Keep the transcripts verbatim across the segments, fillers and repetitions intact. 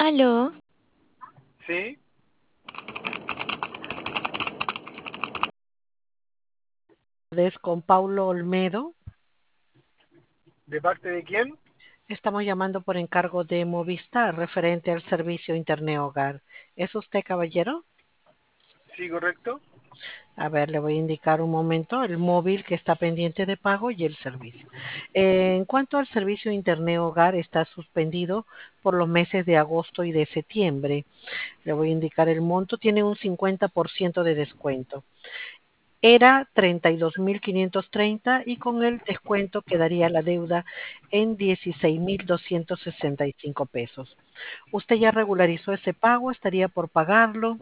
Aló, Sí, Tardes con Paulo Olmedo. ¿de parte de quién? Estamos llamando por encargo de Movistar referente al servicio Internet Hogar. ¿Es usted caballero? Sí, correcto. A ver, le voy a indicar un momento el móvil que está pendiente de pago y el servicio. Eh, en cuanto al servicio Internet Hogar, está suspendido por los meses de agosto y de septiembre. Le voy a indicar el monto, tiene un cincuenta por ciento de descuento. Era treinta y dos mil quinientos treinta y con el descuento quedaría la deuda en dieciséis mil doscientos sesenta y cinco pesos. ¿Usted ya regularizó ese pago? ¿Estaría por pagarlo?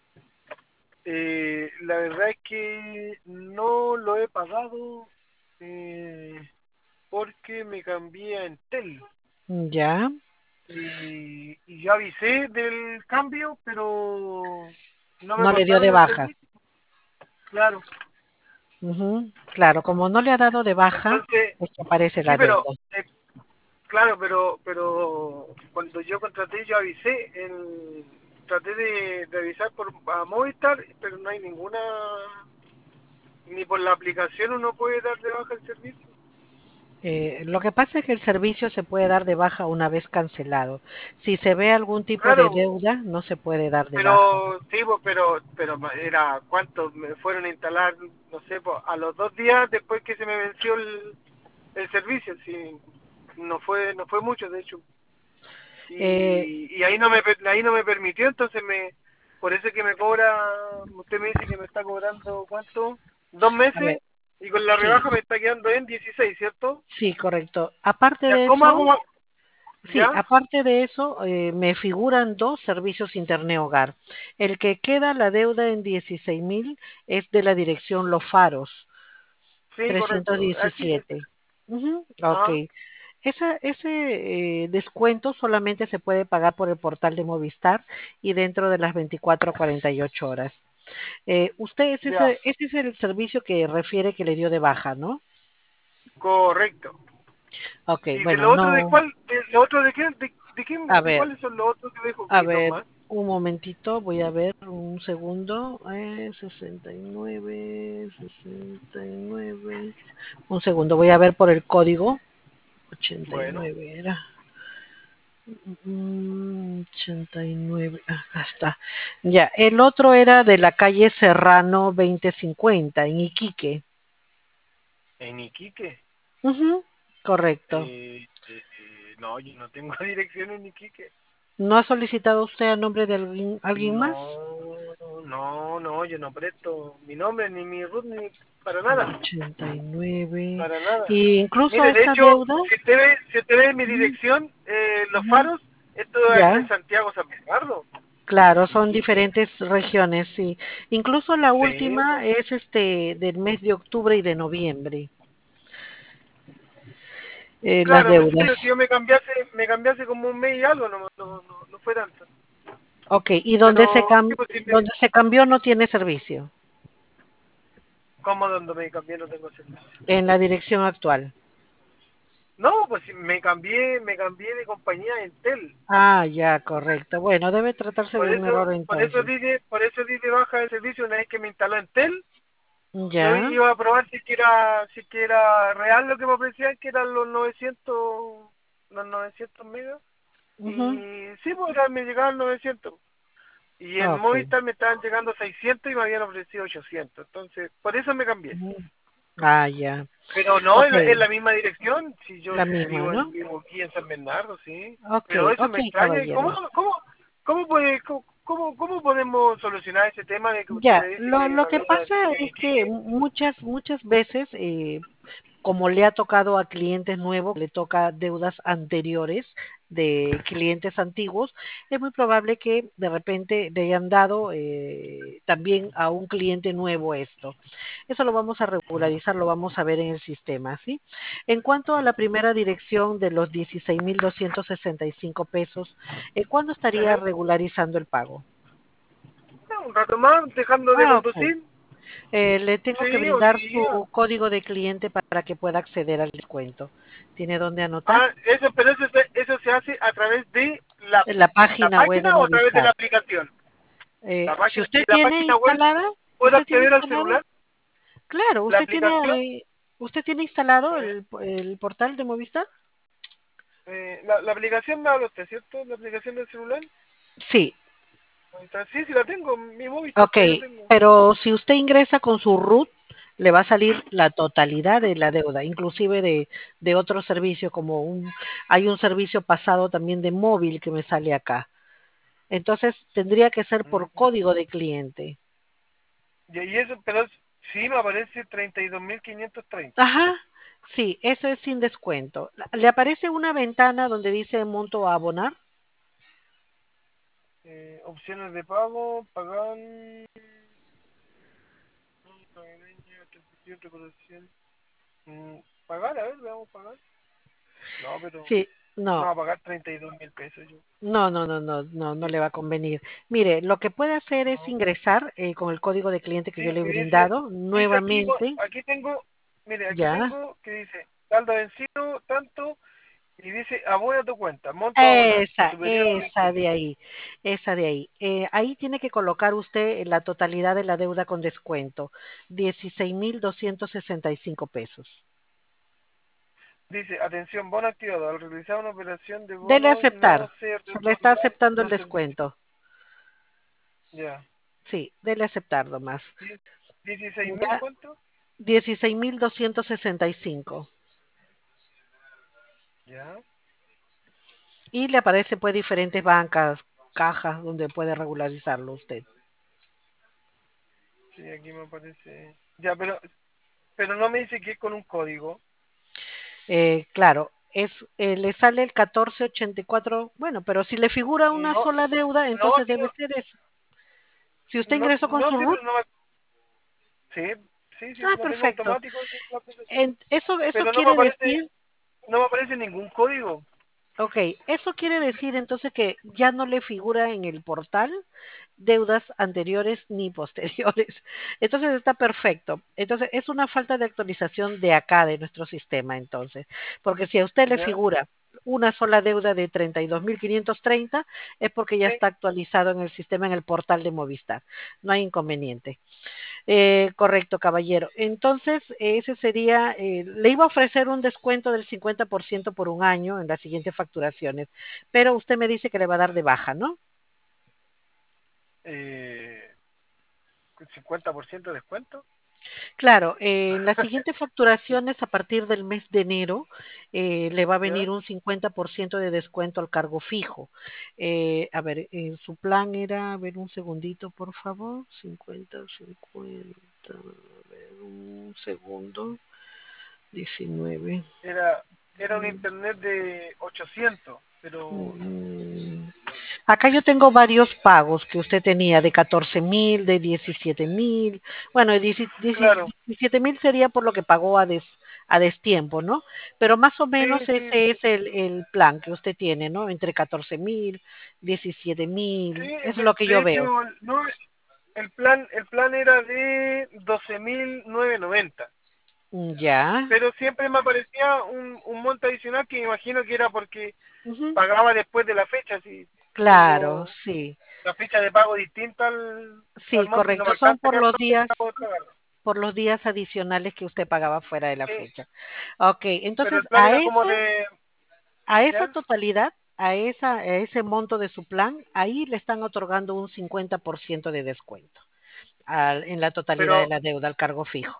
Eh, la verdad es que no lo he pagado eh, porque me cambié a Entel Ya, y, y yo avisé del cambio, pero no me no le dio cortaron de el baja. servicio, claro. Ujú. Claro, como no le ha dado de baja, Entonces, es que aparece sí, la pero deuda. eh, claro, pero pero cuando yo contraté, yo avisé, en, traté de, de avisar por a Movistar, pero no hay ninguna. Ni por la aplicación uno puede dar de baja el servicio. Eh, lo que pasa es que el servicio se puede dar de baja una vez cancelado. Si se ve algún tipo de Claro, deuda, no se puede dar de baja. pero sí, pues, pero pero era cuánto me fueron a instalar, no sé, pues, a los dos días después que se me venció el, el servicio, sí, no fue no fue mucho de hecho. Eh, Y, y ahí no me per- ahí no me permitió, entonces me por eso es que me cobra, usted me dice que me está cobrando ¿cuánto? Dos a ver, meses y con la sí, rebaja me está quedando en dieciséis, ¿cierto? sí, correcto. Aparte Ya, de ¿cómo eso, hago? sí, ¿Ya? aparte de eso, eh, me figuran dos servicios Internet Hogar. El que queda la deuda en dieciséis mil es de la dirección Los Faros, Sí, trescientos correcto. Así es. diecisiete. Ujú, ok. Ah, Esa, ese eh, descuento solamente se puede pagar por el portal de Movistar y dentro de las veinticuatro a cuarenta y ocho horas. Eh, usted, ese, es ya, el- ese es el servicio que refiere que le dio de baja, ¿no? correcto. Ok, ¿Y de bueno, lo otro de no. cuál? ¿De lo otro de qué? ¿De, de, qué, A de ver, cuáles son los otros que dejo A que son ver, más? un momentito, voy a ver un segundo. Eh, sesenta y nueve, sesenta y nueve. Un segundo, voy a ver por el código. ochenta y Bueno, nueve era. Mm, ochenta y nueve, acá está. Ya, el otro era de la calle Serrano veinte cincuenta en Iquique. en Iquique. Ujú, correcto. Eh, eh, eh, no, yo no tengo dirección en Iquique. ¿No ha solicitado usted a nombre de alguien, alguien más? No, no, no, yo no presto mi nombre, ni mi root, ni para nada. ochenta y nueve. Para nada. Y incluso Mire, de esa hecho, deuda. si usted ve, si usted ve mi Ujú, dirección, eh, Los ujú, Faros, esto es ya. en Santiago San Bernardo. Claro, son Iquique. diferentes regiones, sí. Incluso la Sí, última es este del mes de octubre y de noviembre, eh, las claro, sí, deudas. pero si yo me cambiase, me cambiase como un mes y algo, no, no, no, no fue tanto. Ok, y donde se Pero, sí, cam- pues sí, me, donde se cambió no tiene servicio ¿cómo donde me cambié no tengo servicio? en la dirección actual. No, pues sí, me cambié, me cambié de compañía Entel. Ah, ya, correcto. Bueno, debe tratarse de Por un eso, error por eso entonces. dije, por eso di de baja el servicio una vez que me instaló Entel. Yo Ya. iba a probar si que era, si que era real lo que me ofrecían, que eran los novecientos, los novecientos megas. Ujú, Y sí, pues era- me llegaban novecientos. Y en ok. Movistar me estaban llegando seiscientos y me habían ofrecido ochocientos. Entonces, por eso me cambié. Ujú. Ah, ya. Pero no, Ok, en la, en la misma dirección, si yo la misma, vivo, en, ¿no? vivo aquí en San Bernardo, sí. Ok, Pero eso ok, me extraña. ¿Y cómo, caballero. cómo, cómo, puede, cómo, cómo, cómo podemos solucionar ese tema de que usted Ya, me dice lo, que lo la que deuda pasa en es que Iquique? muchas, muchas veces eh, como le ha tocado a clientes nuevos, le toca deudas anteriores de clientes antiguos, es muy probable que de repente le hayan dado eh, también a un cliente nuevo esto. Eso lo vamos a regularizar, lo vamos a ver en el sistema, ¿sí? En cuanto a la primera dirección de los dieciséis mil doscientos sesenta y cinco pesos, eh, ¿cuándo estaría Ajá. regularizando el pago? Un rato más, dejando de Ah, ok. conducir. Eh, le tengo que Sí, hoy brindar día. su código de cliente para que pueda acceder al descuento. ¿Tiene dónde anotar? Ah, eso, pero eso, se- eso se hace a través de la, En la la página web de página o a través de la Movistar. aplicación. Eh, La si página, y usted en la tiene página web instalada, puedo usted tiene acceder al instalado, celular, claro, la usted tiene, aplicación, eh, usted tiene instalado eh, el, el portal de Movistar. eh, la, la aplicación me habla usted, ¿cierto? La aplicación del celular. Sí, Movistar. Sí, sí la tengo, mi Movistar ok, todavía tengo. pero si usted ingresa con su root, le va a salir la totalidad de la deuda, inclusive de, de otros servicios, como un, hay un servicio pasado también de móvil que me sale acá. Entonces tendría que ser por Mm. código de cliente. Y, y eso, pero es- sí me aparece treinta y dos mil quinientos treinta. Ajá, sí, eso es sin descuento. ¿Le aparece una ventana donde dice monto a abonar? Eh, opciones de pago, pagar, recordación. Mm, pagar, a ver, vamos a pagar. No, pero Sí, no no, va a pagar treinta y dos mil pesos yo. no, no, no, no, no, no Sí, le va a convenir. Mire, lo que puede hacer es no. ingresar eh, con el código de cliente que Sí, yo le he y dice, brindado dice aquí, mo- nuevamente, aquí tengo, mire, aquí ya. tengo que dice, saldo vencido, tanto, y dice, abona tu cuenta, monto a abonar, Esa, superior a esa vencido. de ahí, esa de ahí. Eh, ahí tiene que colocar usted la totalidad de la deuda con descuento, dieciséis mil doscientos sesenta y cinco pesos. Dice, atención, bono activado. Al realizar una operación de Dele a bonos no aceptar, se se le está retornan aceptando el los servicios. descuento. Ya. Sí, dele a aceptar nomás. Die- ¿dieciséis mil Ya, cuánto? dieciséis mil doscientos sesenta y cinco. Ya. Y le aparece pues diferentes bancas, cajas donde puede regularizarlo usted. Sí, aquí me aparece. Ya, pero, pero no me dice que es con un código. Eh, claro, es, eh, le sale el catorce ochenta y cuatro, bueno, pero si le figura una No, sola deuda, no, entonces sí, debe ser eso. Si usted no, ingresó con no, su sí, root, pero no me. Sí, sí, sí, ah, lo tengo perfecto. automático en la aplicación. En- eso, eso Pero no me quiere aparece, decir, no me aparece ningún código. ok, eso quiere decir entonces que ya no le figura en el portal deudas anteriores ni posteriores. Entonces está perfecto. Entonces es una falta de actualización de acá, de nuestro sistema, entonces. Porque si a usted le Ya. figura una sola deuda de treinta y dos mil quinientos treinta, es porque ya Sí. está actualizado en el sistema, en el portal de Movistar. No hay inconveniente. Eh, correcto, caballero. Entonces, ese sería, eh, le iba a ofrecer un descuento del cincuenta por ciento por un año en las siguientes facturaciones, pero usted me dice que le va a dar de baja, ¿no? Eh, cincuenta por ciento de descuento. Claro, eh, en las siguientes facturaciones a partir del mes de enero eh, le va a ¿Ya? venir un cincuenta por ciento de descuento al cargo fijo. Eh, a ver, eh, su plan era, a ver un segundito, por favor, cincuenta, cincuenta, a ver, un segundo, diecinueve. Era, era un internet de ochocientos, pero Mm, Acá yo tengo varios pagos que usted tenía de catorce mil, de diecisiete mil. Bueno, de claro, diecisiete mil sería por lo que pagó a, des, a destiempo, ¿no? Pero más o sí, menos sí, ese es el, el plan que usted tiene, ¿no? Entre catorce mil, diecisiete sí, mil. Es de, lo que de yo veo. hecho, no, el plan, el plan era de doce mil novecientos noventa, Mm, ya. pero siempre me aparecía un, un monto adicional que me imagino que era porque Ujú. pagaba después de la fecha, si Claro, tengo sí. la fecha de pago distinta al, al Sí, monto y no me correcto. Son alcanza por acá los entonces días, para poder pagarlo. por los días adicionales que usted pagaba fuera de la Sí, fecha. Ok, pero entonces el plan a era como ese de, A esa ¿ya? totalidad, a esa, a ese monto de su plan, ahí le están otorgando un cincuenta por ciento de descuento al- en la totalidad de Pero la deuda al cargo fijo.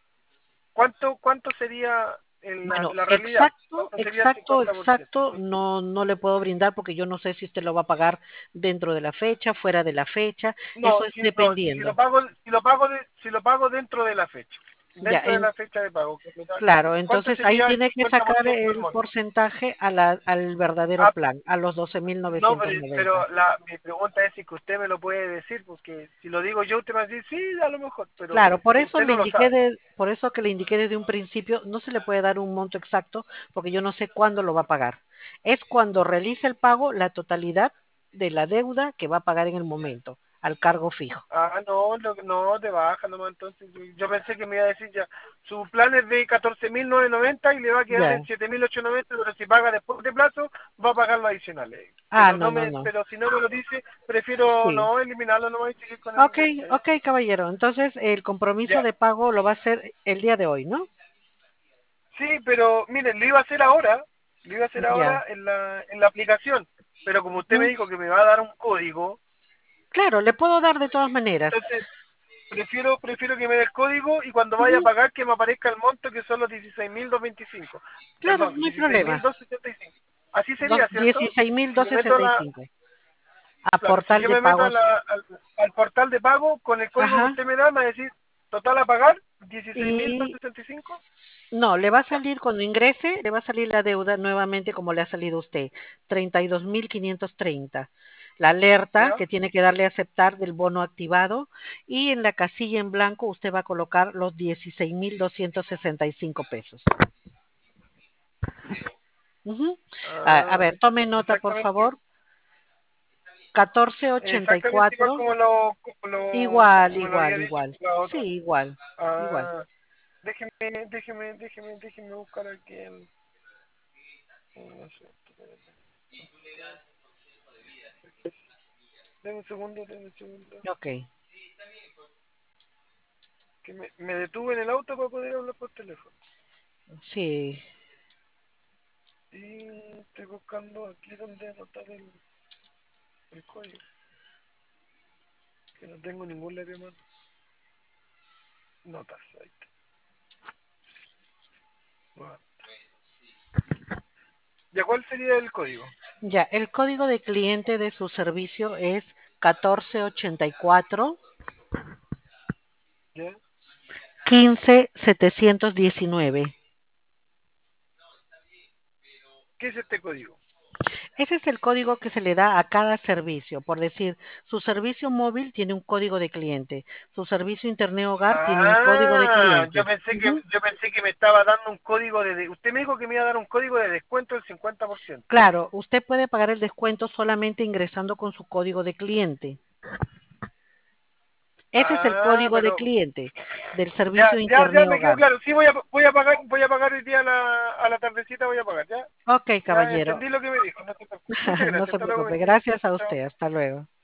¿cuánto, cuánto sería en la, Bueno, la realidad? exacto, ¿Cuánto sería el exacto, cincuenta por ciento? exacto, no, no le puedo brindar porque yo no sé si usted lo va a pagar dentro de la fecha, fuera de la fecha, No, eso es si, no, si lo dependiendo. pago, si lo pago, de- si lo pago dentro de la fecha, Ya, dentro de en- la fecha de pago, capital, claro, ¿cuánto entonces ahí sería el tiene que cincuenta por sacar ciento del el monto? porcentaje a la- al verdadero Ah, plan, a los doce mil no, novecientos pero, noventa. pero la, mi pregunta es si que usted me lo puede decir, porque si lo digo yo, usted me va a decir, sí, a lo mejor, pero Claro, por eso usted le no lo indiqué sabe. de, por eso que le indiqué desde un principio, no se le puede dar un monto exacto porque yo no sé cuándo lo va a pagar. Es cuando realice el pago la totalidad de la deuda que va a pagar en el momento. al cargo fijo. Ah, no, no, no, de baja nomás, entonces. Yo pensé que me iba a decir ya, su plan es de catorce mil novecientos noventa y le va a quedar Ya. en siete mil ochocientos noventa, pero si paga después de plazo, va a pagar los adicionales. Ah, Pero no, no no, me, no. pero si no me lo dice, prefiero Sí. no eliminarlo nomás y seguir con el Ok, resto, ¿ya? ok, caballero. Entonces, el compromiso Ya. de pago lo va a hacer el día de hoy, ¿no? Sí, pero miren, lo iba a hacer ahora, lo iba a hacer Ya. ahora en la, en la aplicación, pero como usted me ¿Mm? dijo que me va a dar un código, Claro, le puedo dar de todas maneras. entonces prefiero prefiero que me dé el código y cuando vaya a Ujú. pagar que me aparezca el monto que son los dieciséis mil doscientos veinticinco. Claro, Perdón, no hay dieciséis mil problema. doscientos setenta y cinco. Así Dos- sería, ¿cierto? dieciséis mil Si me doscientos meto a sesenta y la, cinco. A claro, si portal yo de me meto a pagos. la, al, al portal de pago con el código que Ajá. usted me da, me va a decir total a pagar dieciséis mil Y doscientos sesenta y cinco. no, le va a Ya, salir cuando ingrese, le va a salir la deuda nuevamente como le ha salido a usted, treinta y dos mil quinientos treinta. La alerta ya. que tiene que darle a aceptar del bono activado y en la casilla en blanco usted va a colocar los dieciséis mil doscientos sesenta y cinco pesos. Ujú. A, a Ah, ver, tome nota por exactamente. favor. catorce ochenta y Exactamente igual cuatro. como lo, como lo, Igual, como me lo igual, había dicho igual. la Sí, otra. igual, igual. Ah, déjeme, déjeme, déjeme, déjeme buscar aquí el... no sé, denme un segundo, denme un segundo. Ok, Que me, me detuve en el auto para poder hablar por teléfono. sí. Y estoy buscando aquí donde anotar el, el código. Que no tengo ningún lápiz a mano. Notas, ahí está. Bueno. ¿Ya cuál sería el código? Ya, el código de cliente de su servicio es catorce ochenta y cuatro ¿Ya? quince setecientos diecinueve. ¿Qué es este código? Ese es el código que se le da a cada servicio. Por decir, su servicio móvil tiene un código de cliente, su servicio internet hogar tiene un código de Ah, yo cliente. pensé que Ujú. yo pensé que me estaba dando un código de, de- usted me dijo que me iba a dar un código de descuento del cincuenta por ciento. Claro, usted puede pagar el descuento solamente ingresando con su código de cliente. Ese es el Ah, código de pero cliente del ya servicio de ya ya internet me quedó hogar. claro. Sí, voy a voy a pagar voy a pagar hoy día a la a la tardecita voy a pagar, ¿ya? Ok, Ya caballero. entendí lo que me dijo. No se preocupe. Muchas No gracias. se Hasta luego, preocupe. buen día. Gracias a Chao. usted. Hasta luego.